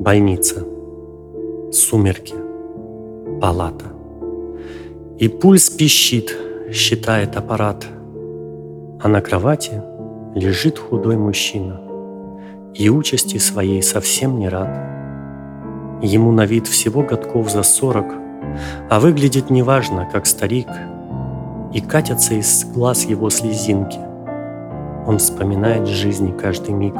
Больница. Сумерки. Палата. И пульс пищит, считает аппарат. А на кровати лежит худой мужчина и участи своей совсем не рад. Ему на вид всего годков за 40, а выглядит неважно, как старик, и катятся из глаз его слезинки. Он вспоминает жизни каждый миг.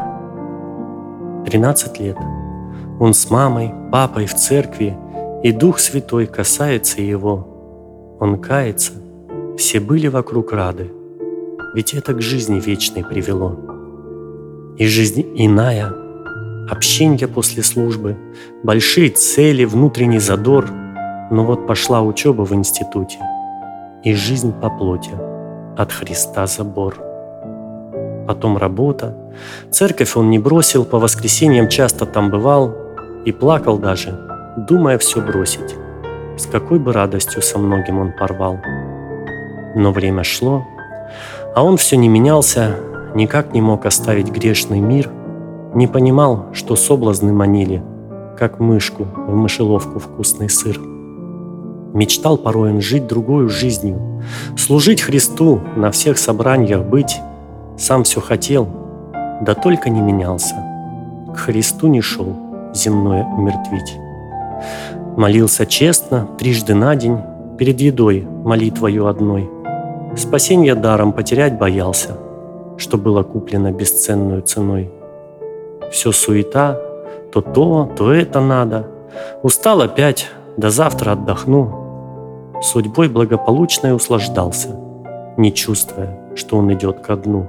13 лет. Он с мамой, папой в церкви, и Дух Святой касается его. Он кается, все были вокруг рады, ведь это к жизни вечной привело. И жизнь иная, общенье после службы, большие цели, внутренний задор. Но вот пошла учеба в институте, и жизнь по плоти, от Христа забор. Потом работа, церковь он не бросил, по воскресеньям часто там бывал и плакал даже, думая все бросить. С какой бы радостью со многим он порвал. Но время шло, а он все не менялся, никак не мог оставить грешный мир, не понимал, что соблазны манили, как мышку в мышеловку вкусный сыр. Мечтал порой он жить другою жизнью, служить Христу, на всех собраниях быть. Сам все хотел, да только не менялся. К Христу не шел земное умертвить. Молился честно, трижды на день, перед едой молитвою одной. Спасенье даром потерять боялся, что было куплено бесценную ценой. Все суета, то это надо. Устал опять, до завтра отдохну. Судьбой благополучной услаждался, не чувствуя, что он идет ко дну.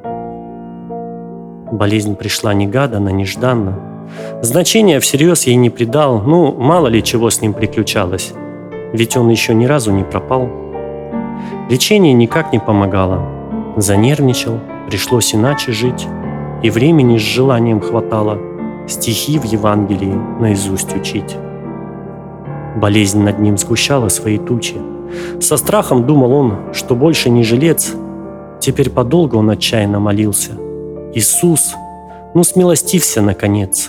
Болезнь пришла негаданно, нежданно. Значения всерьез ей не придал, мало ли чего с ним приключалось, ведь он еще ни разу не пропал. Лечение никак не помогало. Занервничал, пришлось иначе жить, и времени с желанием хватало стихи в Евангелии наизусть учить. Болезнь над ним сгущала свои тучи. Со страхом думал он, что больше не жилец. Теперь подолгу он отчаянно молился: «Иисус, смилостивься, наконец!»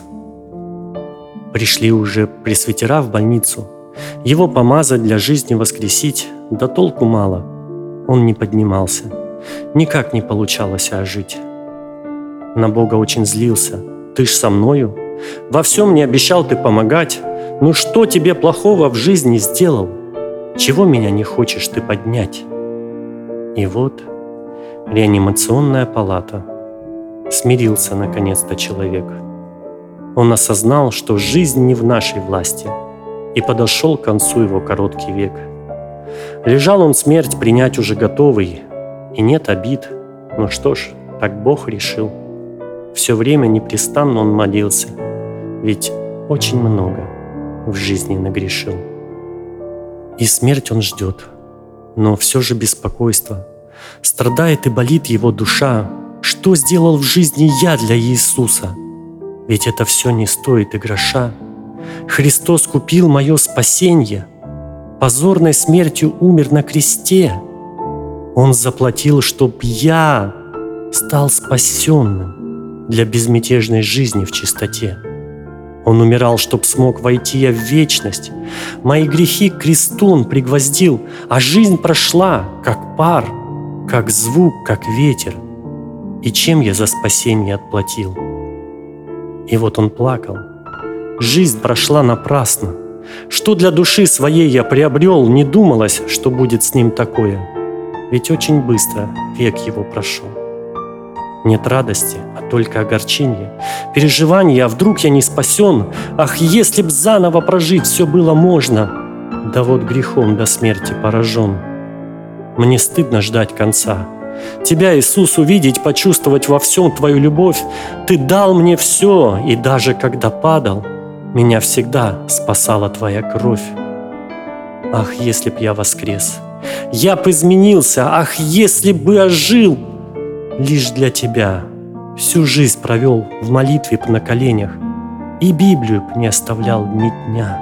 Пришли уже пресвитера в больницу. Его помазать, для жизни воскресить, да толку мало. Он не поднимался, никак не получалось ожить. На Бога очень злился: «Ты ж со мною, во всем мне обещал ты помогать. Что тебе плохого в жизни сделал? Чего меня не хочешь ты поднять?» И вот реанимационная палата. Смирился наконец-то человек. Он осознал, что жизнь не в нашей власти, и подошел к концу его короткий век. Лежал он смерть принять уже готовый, и нет обид. Что ж, так Бог решил. Все время непрестанно он молился, ведь очень много в жизни нагрешил. И смерть он ждет, но все же беспокойство. Страдает и болит его душа. Что сделал в жизни я для Иисуса? Ведь это все не стоит и гроша. Христос купил мое спасенье, позорной смертью умер на кресте. Он заплатил, чтоб я стал спасенным для безмятежной жизни в чистоте. Он умирал, чтоб смог войти я в вечность. Мои грехи к кресту он пригвоздил, а жизнь прошла, как пар, как звук, как ветер. И чем я за спасение отплатил? И вот он плакал. Жизнь прошла напрасно. Что для души своей я приобрел, не думалось, что будет с ним такое. Ведь очень быстро век его прошел. Нет радости, а только огорчение, переживания, а вдруг я не спасен? Ах, если б заново прожить все было можно! Да вот грехом до смерти поражен. Мне стыдно ждать конца. Тебя, Иисус, увидеть, почувствовать во всем твою любовь. Ты дал мне все, и даже когда падал, меня всегда спасала твоя кровь. Ах, если б я воскрес! Я б изменился! Ах, если бы ожил! Лишь для тебя всю жизнь провел в молитве на коленях, и Библию б не оставлял ни дня.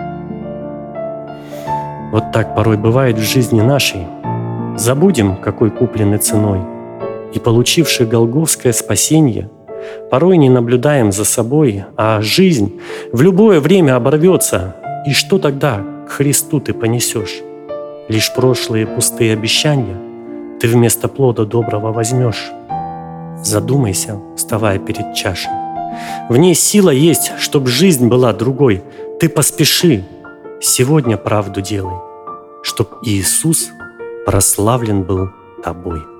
Вот так порой бывает в жизни нашей. Забудем, какой куплены ценой, и, получивший голгофское спасенье, Порой не наблюдаем за собой, а жизнь в любое время оборвется. И что тогда к Христу ты понесешь? Лишь прошлые пустые обещания ты вместо плода доброго возьмешь. Задумайся, вставая перед чашей. В ней сила есть, чтоб жизнь была другой. Ты поспеши, сегодня правду делай, чтоб Иисус прославлен был тобой.